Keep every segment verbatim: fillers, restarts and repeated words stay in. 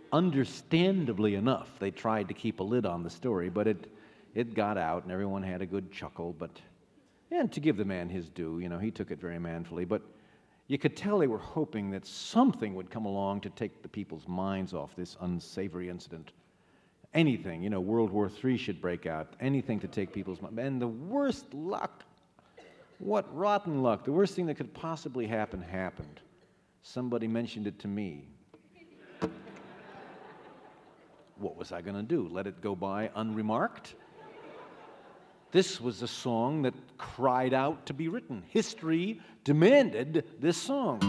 understandably enough, they tried to keep a lid on the story, but it it got out, and everyone had a good chuckle. But and to give the man his due, you know, he took it very manfully. But you could tell they were hoping that something would come along to take the people's minds off this unsavory incident. Anything, you know, World War Three should break out. Anything to take people's minds. And the worst luck, what rotten luck, the worst thing that could possibly happen happened. Somebody mentioned it to me. What was I going to do? Let it go by unremarked? This was a song that cried out to be written. History demanded this song.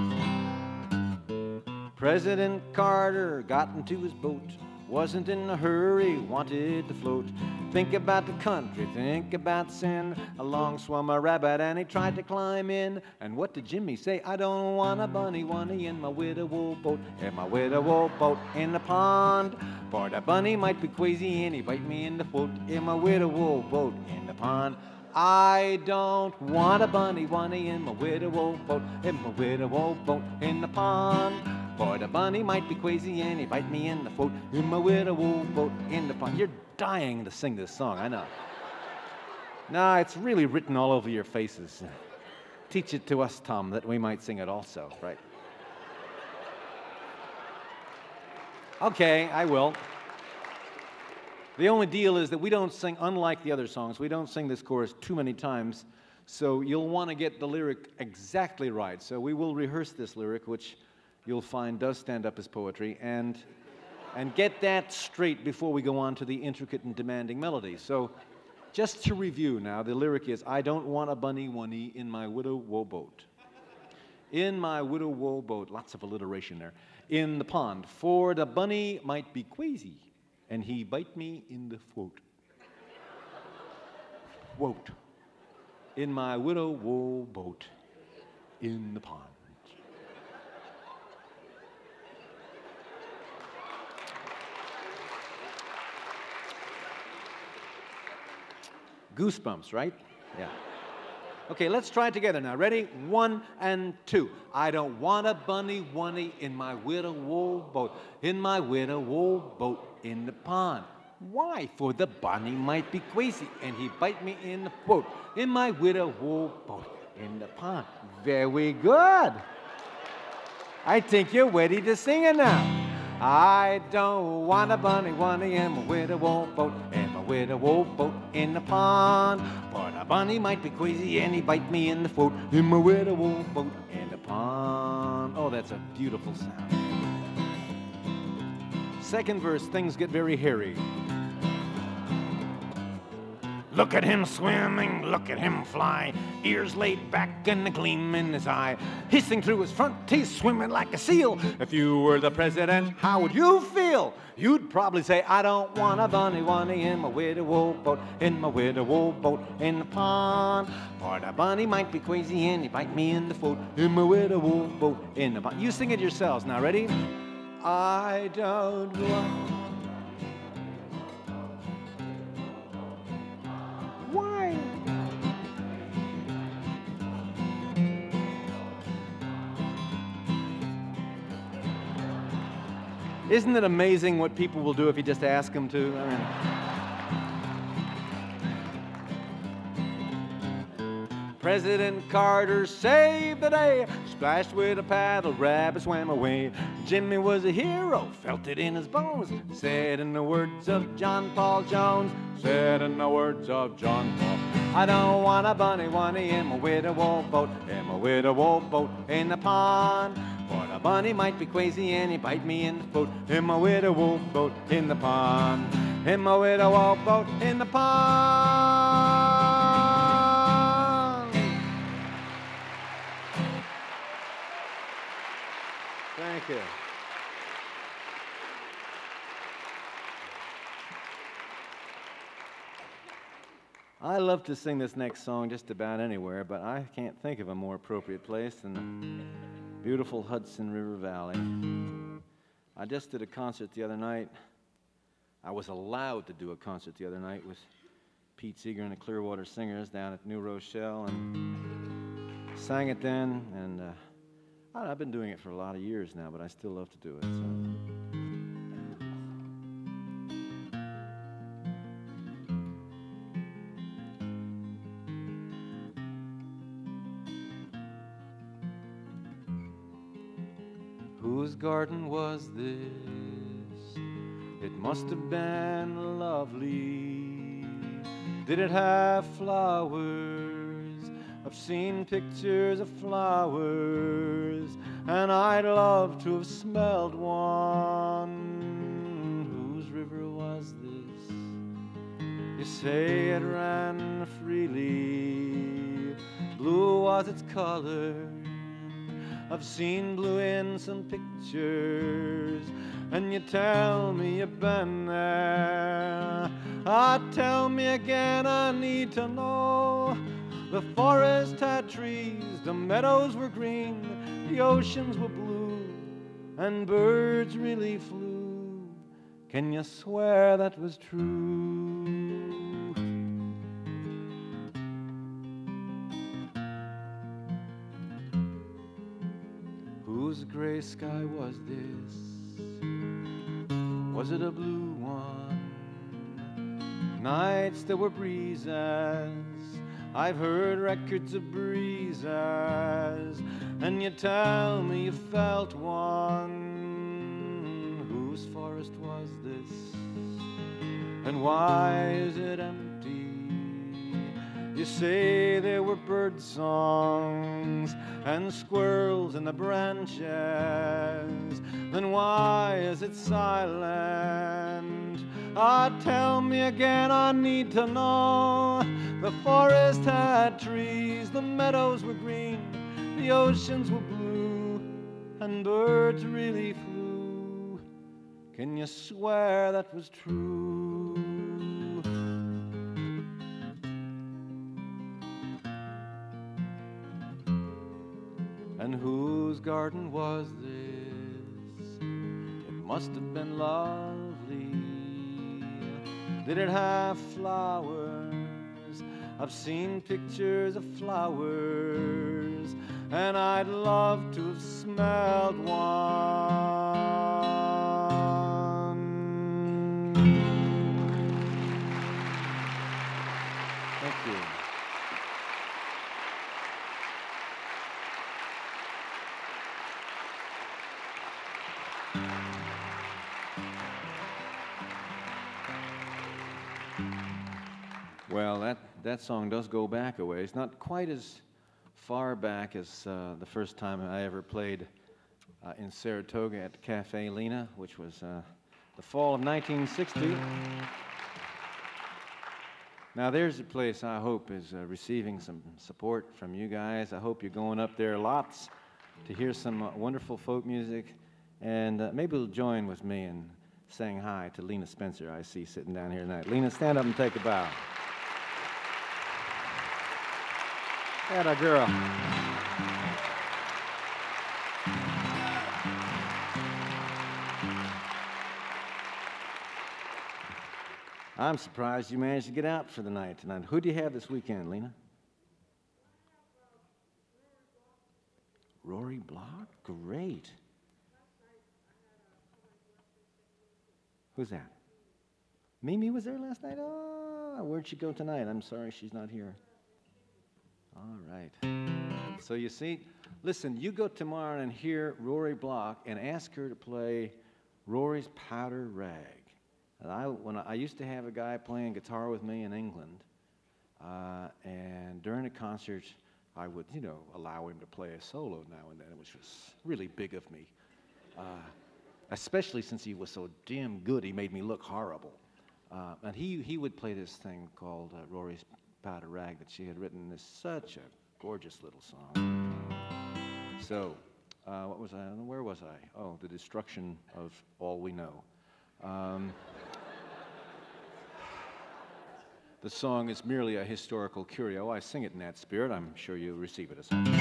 President Carter got into his boat, wasn't in a hurry, wanted to float. Think about the country, think about sin. Along swam a rabbit and he tried to climb in. And what did Jimmy say? I don't want a bunny wunny in my widow boat, in my widow boat in the pond. For the bunny might be crazy and he bite me in the foot, in my widow boat in the pond. I don't want a bunny wunny in my widow boat, in my widow boat in the pond. For the bunny might be crazy and he bite me in the foot, in my widow boat in the pond. You're dying to sing this song, I know. No, it's really written all over your faces. Teach it to us, Tom, that we might sing it also, right? Okay, I will. The only deal is that we don't sing, unlike the other songs, we don't sing this chorus too many times, so you'll want to get the lyric exactly right. So we will rehearse this lyric, which you'll find does stand up as poetry, and and get that straight before we go on to the intricate and demanding melody. So just to review now, the lyric is, I don't want a bunny wunny in my widow woe boat. In my widow woe boat, lots of alliteration there, in the pond, for the bunny might be crazy, and he bite me in the throat. Woat. In my widow woe boat, in the pond. Goosebumps, right? Yeah. Okay, let's try it together now. Ready? One and two. I don't want a bunny wunny in my widow woe boat, in my widow woe boat in the pond. Why? For the bunny might be crazy and he bite me in the throat, in my widow woe boat in the pond. Very good. I think you're ready to sing it now. I don't want a bunny wunny in my widow woe boat, in my widow woe boat in the pond. For the bunny might be crazy and he bite me in the throat, in my widow woe boat in the pond. Oh, that's a beautiful sound. Second verse, things get very hairy. Look at him swimming, look at him fly, ears laid back and a gleam in his eye, hissing through his front teeth, swimming like a seal. If you were the president, how would you feel? You'd probably say, I don't want a bunny wunny in my widow woe boat, in my widow woe boat in the pond. For the bunny might be crazy and he bite me in the throat, in my widow woe boat in the pond. You sing it yourselves now, ready? I don't want... Why? Isn't it amazing what people will do if you just ask them to? I mean, President Carter saved the day, splashed with a paddle, rabbit swam away. Jimmy was a hero, felt it in his bones, said in the words of John Paul Jones, said in the words of John Paul. I don't want a bunny wunny in my widow woe boat, in my widow woe boat in the pond. For the bunny might be crazy and he bite me in the throat, in my widow woe boat in the pond, in my widow woe boat in the pond. Thank you. I love to sing this next song just about anywhere, but I can't think of a more appropriate place than the beautiful Hudson River Valley. I just did a concert the other night. I was allowed to do a concert the other night with Pete Seeger and the Clearwater Singers down at New Rochelle, and sang it then, and uh, I don't know, I've been doing it for a lot of years now, but I still love to do it. So. Whose garden was this? It must have been lovely. Did it have flowers? I've seen pictures of flowers, and I'd love to have smelled one. Whose river was this? You say it ran freely. Blue was its color. I've seen blue in some pictures, and you tell me you've been there. Ah, tell me again, I need to know. The forest had trees, the meadows were green, the oceans were blue, and birds really flew. Can you swear that was true? Whose gray sky was this? Was it a blue one? Nights there were breezes. I've heard records of breezes, and you tell me you felt one. Whose forest was this? And why is it empty? You say there were bird songs and squirrels in the branches. Then why is it silent? Ah, tell me again, I need to know. The forest had trees, the meadows were green, the oceans were blue, and birds really flew. Can you swear that was true? And whose garden was this? It must have been lovely. Did it have flowers? I've seen pictures of flowers, and I'd love to have smelled one. Thank you. Well, that, that song does go back a ways. Not quite as far back as uh, the first time I ever played uh, in Saratoga at Cafe Lena, which was uh, the fall of nineteen sixty. Now, there's a place I hope is uh, receiving some support from you guys. I hope you're going up there lots to hear some uh, wonderful folk music, and uh, maybe you'll join with me in saying hi to Lena Spencer I see sitting down here tonight. Lena, stand up and take a bow. Atta girl. I'm surprised you managed to get out for the night tonight. Who do you have this weekend, Lena? Rory Block? Great. Who's that? Mimi was there last night? Oh, where'd she go tonight? I'm sorry she's not here. All right. So you see, listen, you go tomorrow and hear Rory Block and ask her to play Rory's Powder Rag. And I, when I, I used to have a guy playing guitar with me in England, uh, and during a concert, I would, you know, allow him to play a solo now and then, which was really big of me. Uh, especially since he was so damn good, he made me look horrible. Uh, and he, he would play this thing called uh, Rory's Powder Rag that she had written. This such a gorgeous little song. So, uh, what was I? Where was I? Oh, the destruction of all we know. Um, the song is merely a historical curio. I sing it in that spirit. I'm sure you'll receive it as such.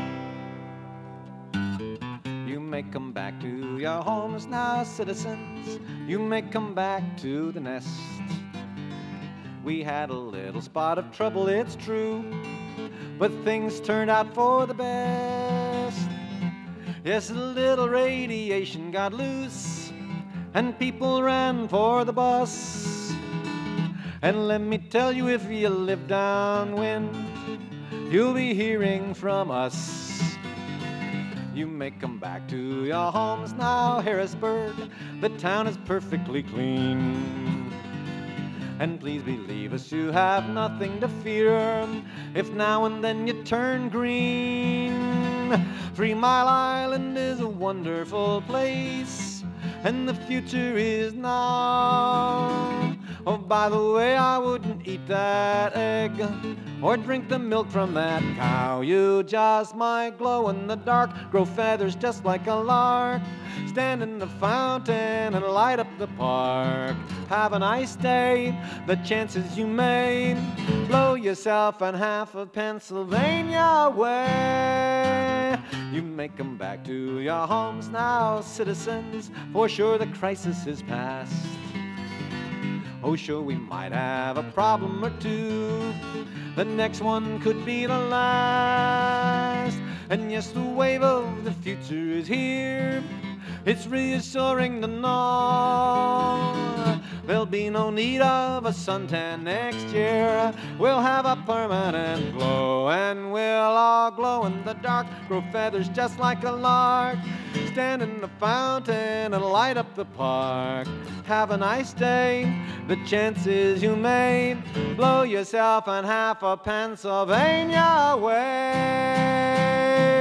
You may come back to your homes now, citizens. You may come back to the nest. We had a little spot of trouble, it's true, but things turned out for the best. Yes, a little radiation got loose, and people ran for the bus. And let me tell you, if you live downwind, you'll be hearing from us. You may come back to your homes now, Harrisburg. The town is perfectly clean. And please believe us, you have nothing to fear if now and then you turn green. Three Mile Island is a wonderful place, and the future is now. Oh, by the way, I wouldn't eat that egg or drink the milk from that cow. You just might glow in the dark, grow feathers just like a lark, stand in the fountain and light up the park. Have a nice day, the chances you made, blow yourself on half of Pennsylvania away. You may come back to your homes now, citizens, for sure the crisis is past. Oh, sure, we might have a problem or two. The next one could be the last. And yes, the wave of the future is here. It's reassuring to know there'll be no need of a suntan next year. We'll have a permanent glow, and we'll all glow in the dark, grow feathers just like a lark, stand in the fountain and light up the park. Have a nice day, the chances you made, blow yourself on half of Pennsylvania away.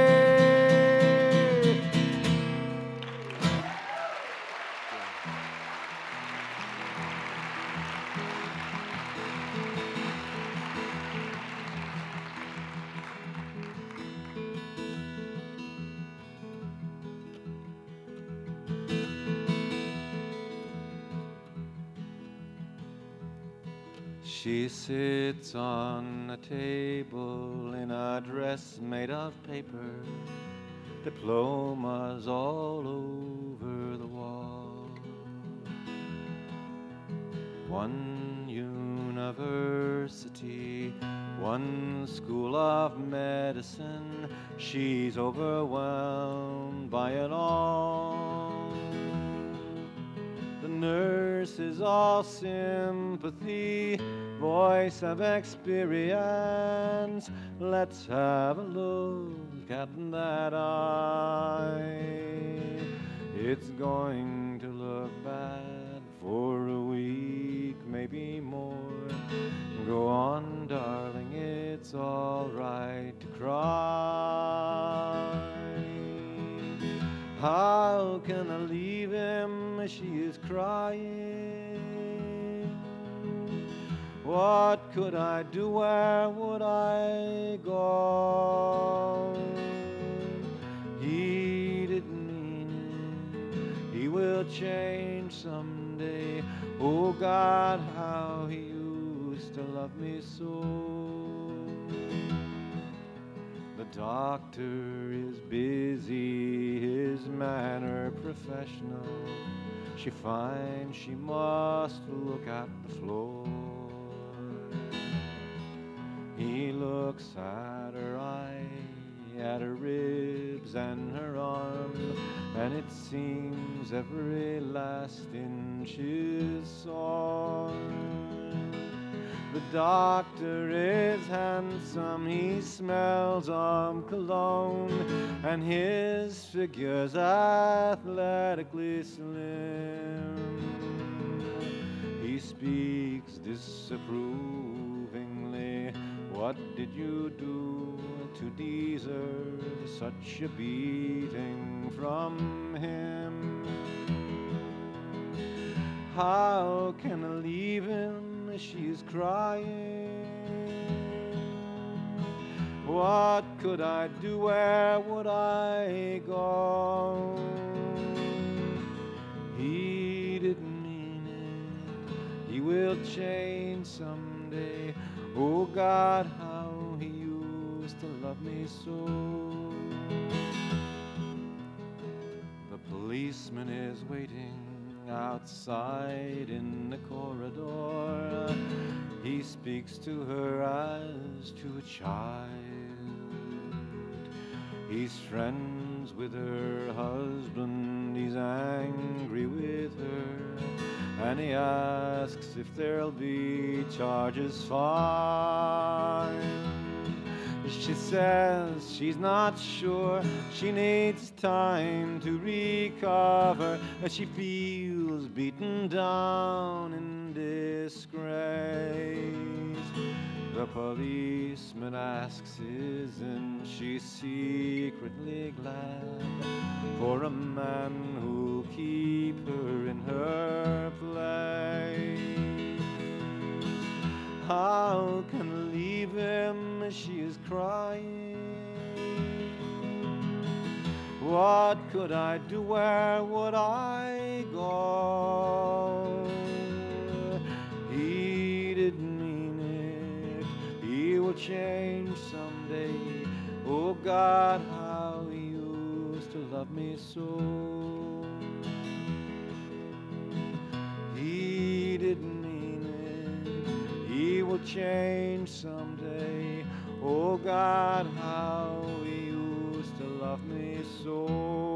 She sits on a table in a dress made of paper, diplomas all over the wall. One university, one school of medicine, she's overwhelmed by it all. The nurse is all sympathy, voice of experience. Let's have a look at that eye. It's going to look bad for a week, maybe more. Go on, darling, it's all right to cry. How can I leave him? She is crying. What could I do? Where would I go? He didn't mean it. He will change someday. Oh God, how he used to love me so. The doctor is busy, his manner professional. She finds she must look at the floor. He looks at her eye, at her ribs and her arms, and it seems every last inch is sore. The doctor is handsome, he smells of cologne, and his figure's athletically slim. He speaks disapprovingly. What did you do to deserve such a beating from him? How can I leave him? She's crying. What could I do? Where would I go? He didn't mean it. He will change someday. Oh God, how he used to love me so. The policeman is waiting outside in the corridor. He speaks to her as to a child. He's friends with her husband, he's angry with her, and he asks if there'll be charges filed. She says she's not sure, she needs time to recover, but she feels beaten down in disgrace. The policeman asks, isn't she secretly glad for a man who'll keep her in her place? How can I leave him? She is crying. What could I do? Where would I go? He didn't mean it. He will change someday. Oh God, how he used to love me so. He didn't mean it. He will change someday. Oh God, how he used to love me so.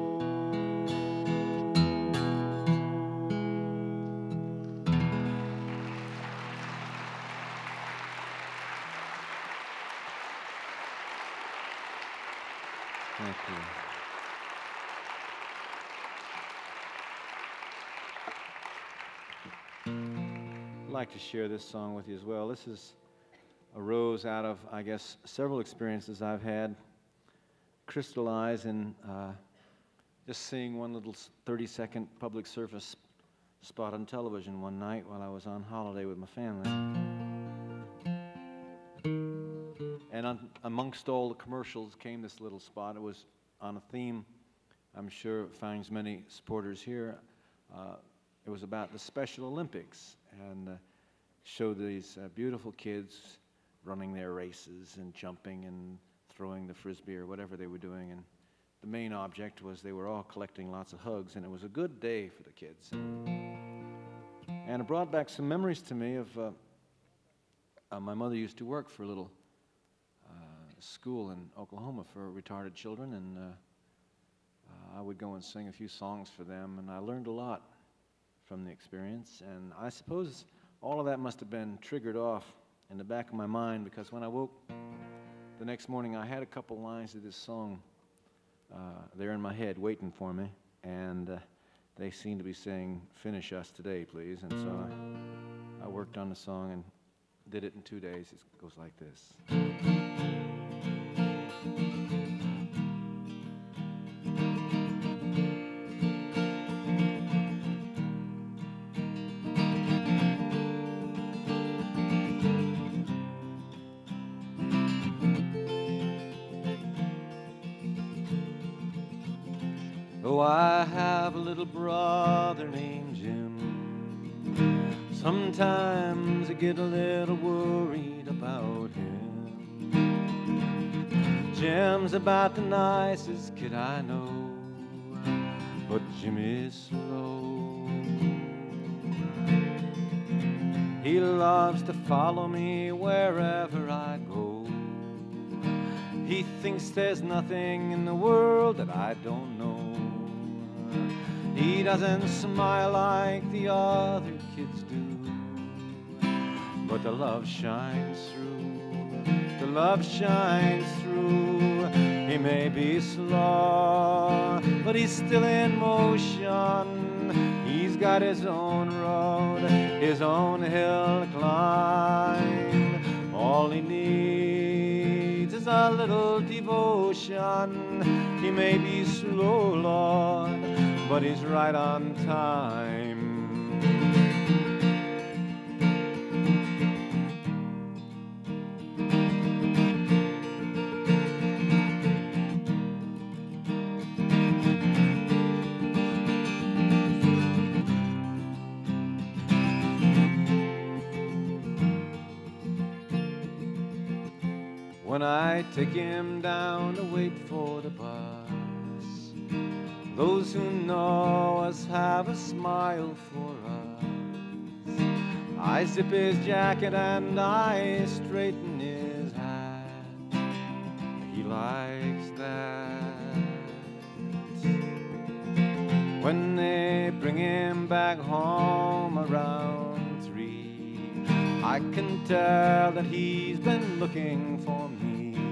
Thank you. I'd like to share this song with you as well. This is arose out of, I guess, several experiences I've had crystallize in uh, just seeing one little thirty-second public service spot on television one night while I was on holiday with my family. And on, amongst all the commercials came this little spot. It was on a theme I'm sure finds many supporters here. Uh, it was about the Special Olympics and uh, showed these uh, beautiful kids running their races and jumping and throwing the frisbee or whatever they were doing. And the main object was they were all collecting lots of hugs, and it was a good day for the kids. And it brought back some memories to me of uh, uh, my mother used to work for a little uh, school in Oklahoma for retarded children, and uh, uh, I would go and sing a few songs for them, and I learned a lot from the experience. And I suppose all of that must have been triggered off in the back of my mind, because when I woke the next morning, I had a couple lines of this song uh, there in my head waiting for me, and uh, they seemed to be saying, "Finish us today, please." And so I, I worked on the song and did it in two days. It goes like this. Oh, I have a little brother named Jim. Sometimes I get a little worried about him. Jim's about the nicest kid I know, but Jim is slow. He loves to follow me wherever I go. He thinks there's nothing in the world that I don't know. He doesn't smile like the other kids do, but the love shines through, the love shines through. He may be slow, but he's still in motion. He's got his own road, his own hill to climb. All he needs is a little devotion. He may be slow, Lord, but he's right on time. When I take him down to wait for the bus, those who know us have a smile for us. I zip his jacket and I straighten his hat. He likes that. When they bring him back home around three, I can tell that he's been looking for me.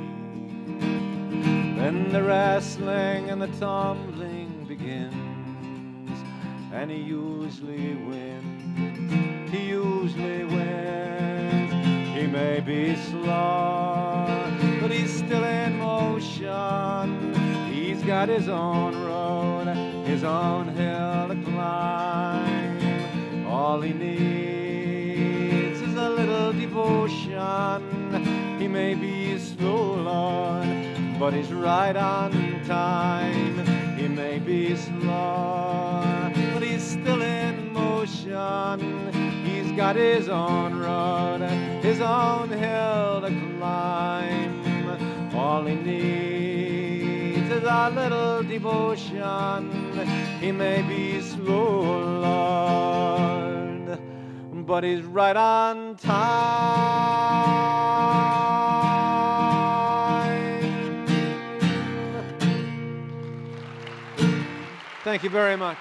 Then the wrestling and the tumbling begins, and he usually wins. He usually wins. He may be slow, but he's still in motion. He's got his own road, his own hill to climb. All he needs is a little devotion. He may be slow, Lord, but he's right on time. He may be slow, but he's still in motion. He's got his own road, his own hill to climb. All he needs is a little devotion. He may be slow, Lord, but he's right on time. Thank you very much.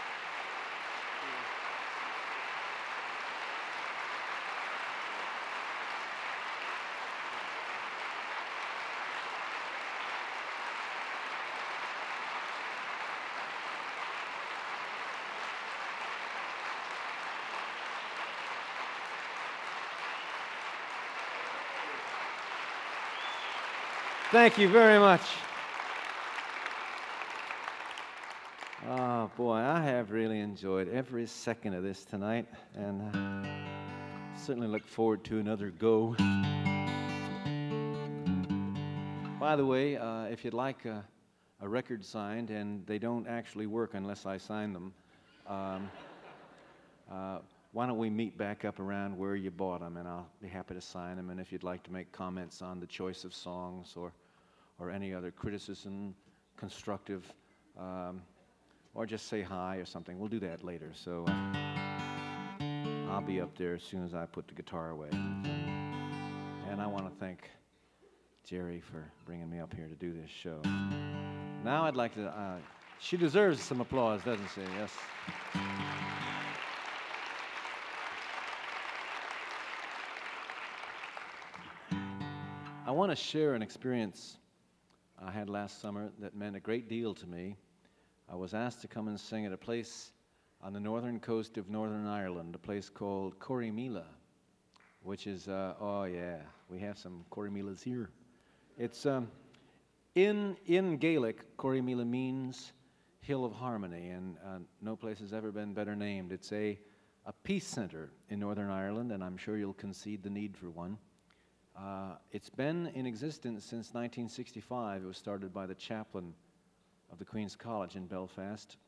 Thank you very much. Oh, boy, I have really enjoyed every second of this tonight, and uh, certainly look forward to another go. By the way, uh, if you'd like a, a record signed, and they don't actually work unless I sign them, um, uh, why don't we meet back up around where you bought them, and I'll be happy to sign them. And if you'd like to make comments on the choice of songs or or any other criticism, constructive, um, or just say hi or something, we'll do that later. So uh, I'll be up there as soon as I put the guitar away. And I want to thank Jerry for bringing me up here to do this show. Now I'd like to, uh, she deserves some applause, doesn't she? Yes. I want to share an experience I had last summer that meant a great deal to me. I was asked to come and sing at a place on the northern coast of Northern Ireland, a place called Corrymeela, which is, uh, oh yeah, we have some Corrymeelas here. It's, um, in, in Gaelic, Corrymeela means Hill of Harmony, and uh, no place has ever been better named. It's a, a peace center in Northern Ireland, and I'm sure you'll concede the need for one. Uh, it's been in existence since nineteen sixty-five. It was started by the chaplain of the Queen's College in Belfast,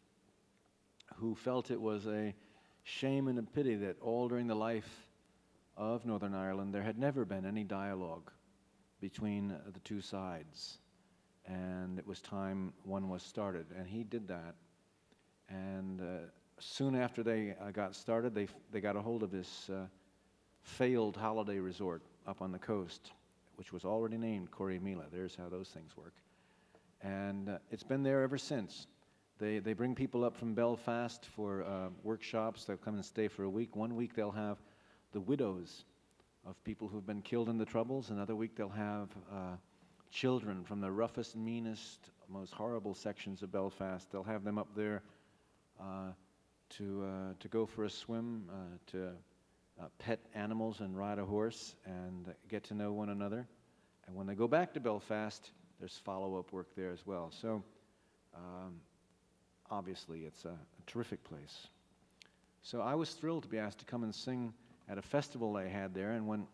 who felt it was a shame and a pity that all during the life of Northern Ireland there had never been any dialogue between uh, the two sides. And it was time one was started, and he did that. And uh, soon after they uh, got started, they, f- they got a hold of this uh, failed holiday resort up on the coast, which was already named Corrymeela. There's how those things work. And uh, it's been there ever since. They, they bring people up from Belfast for uh, workshops. They'll come and stay for a week. One week they'll have the widows of people who've been killed in the Troubles. Another week they'll have uh, children from the roughest, meanest, most horrible sections of Belfast. They'll have them up there uh, to, uh, to go for a swim, uh, to Uh, pet animals and ride a horse and uh, get to know one another. And when they go back to Belfast, there's follow-up work there as well. So um, obviously it's a, a terrific place. So I was thrilled to be asked to come and sing at a festival they had there. And when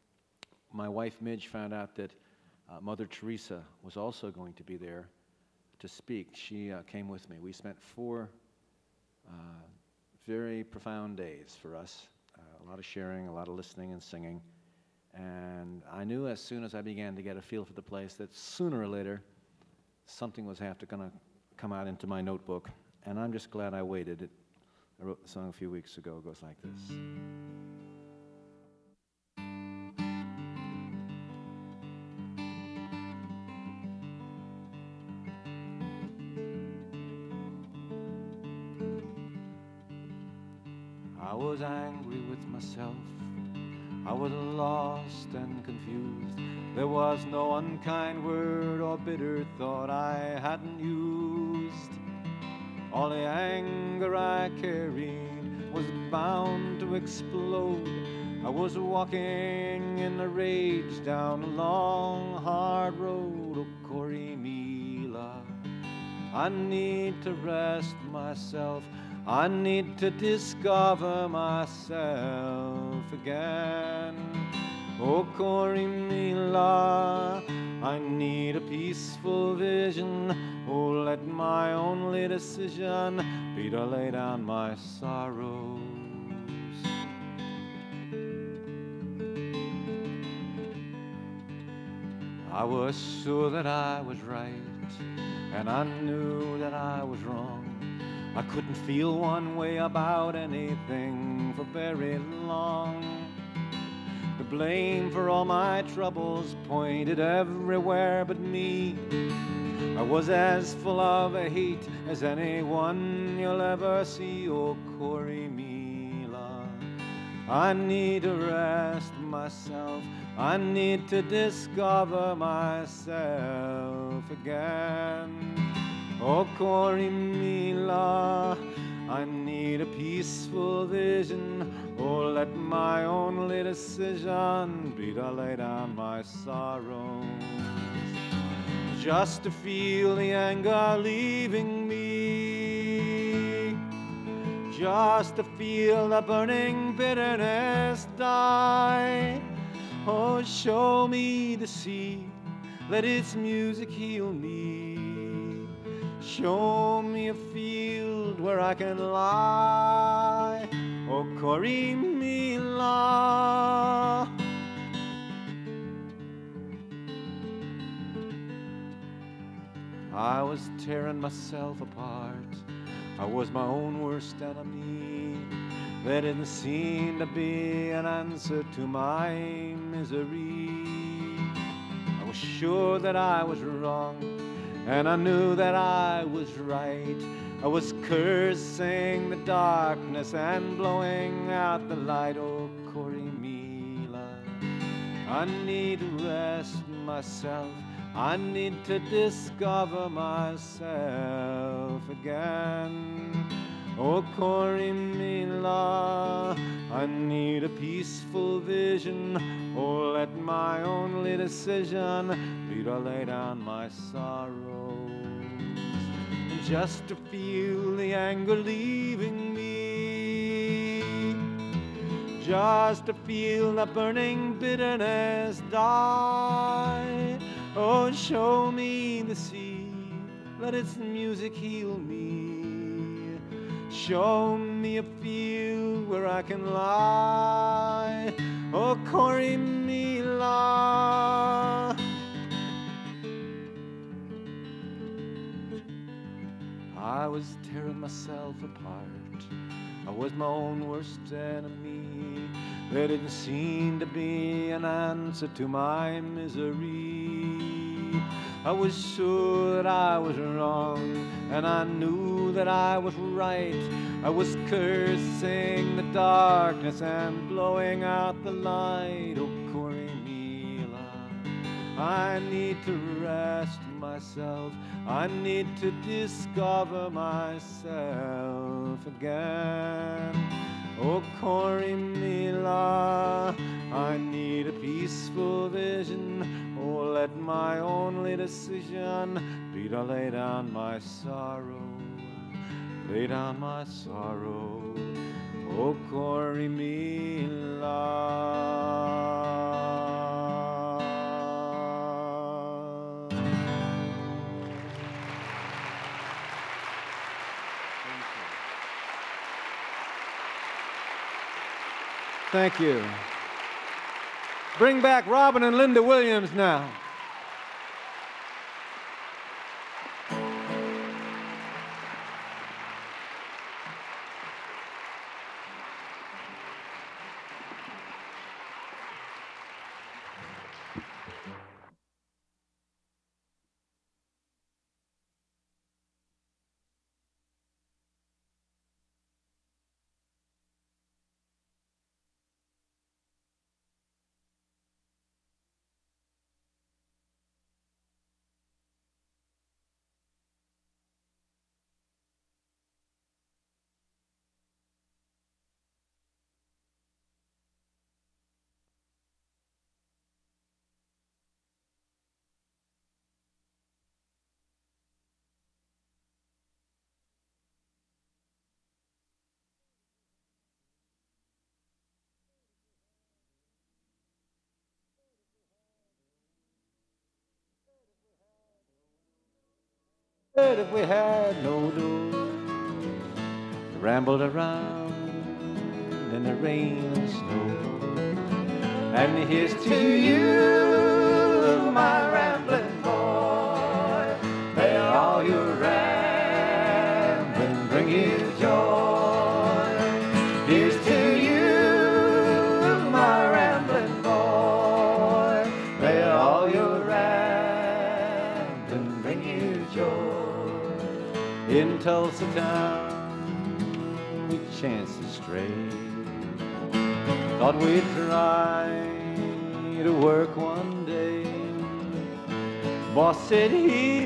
my wife Midge found out that uh, Mother Teresa was also going to be there to speak, she uh, came with me. We spent four uh, very profound days for us. Uh, a lot of sharing, a lot of listening and singing. And I knew as soon as I began to get a feel for the place that sooner or later something was have to gonna come out into my notebook. And I'm just glad I waited. It, I wrote the song a few weeks ago. It goes like this. I was angry with myself. I was lost and confused. There was no unkind word or bitter thought I hadn't used. All the anger I carried was bound to explode. I was walking in a rage down a long, hard road. Oh, Corrymeela, I need to rest myself. I need to discover myself again. Oh, Corrymeela, I need a peaceful vision. Oh, let my only decision be to lay down my sorrows. I was sure that I was right, and I knew that I was wrong. I couldn't feel one way about anything for very long. The blame for all my troubles pointed everywhere but me. I was as full of hate as anyone you'll ever see. Oh, Corrymeela, I need to rest myself. I need to discover myself again. Oh, Corrymeela, I need a peaceful vision. Oh, let my only decision be to lay down my sorrows. Just to feel the anger leaving me. Just to feel the burning bitterness die. Oh, show me the sea, let its music heal me. Show me a field where I can lie. Oh, Corrymeela. I was tearing myself apart. I was my own worst enemy. There didn't seem to be an answer to my misery. I was sure that I was wrong, and I knew that I was right. I was cursing the darkness and blowing out the light. Oh, Corrymeela, I need to rest myself. I need to discover myself again. Oh, Corrymeela, I need a peaceful vision. Oh, let my only decision be to lay down my sorrows. Just to feel the anger leaving me. Just to feel the burning bitterness die. Oh, show me the sea, let its music heal me. Show me a field where I can lie. Oh, Corrymeela. I was tearing myself apart. I was my own worst enemy. There didn't seem to be an answer to my misery. I was sure that I was wrong, and I knew that I was right. I was cursing the darkness and blowing out the light. Oh, Corrymeela, I need to rest myself. I need to discover myself again. Oh, Corrymeela, I need a peaceful vision. Oh, let my only decision be to lay down my sorrow, lay down my sorrow. Oh, Corrymeela. Thank you. Bring back Robin and Linda Williams now. But if we had no dough, rambled around in the rain and snow. And here's to you, my rambling boy. May all your rambling bring you joy. Here's to you, my rambling boy. May all your rambling bring you joy. In Tulsa town, we chanced to stray. Thought we'd try to work one day. Boss said he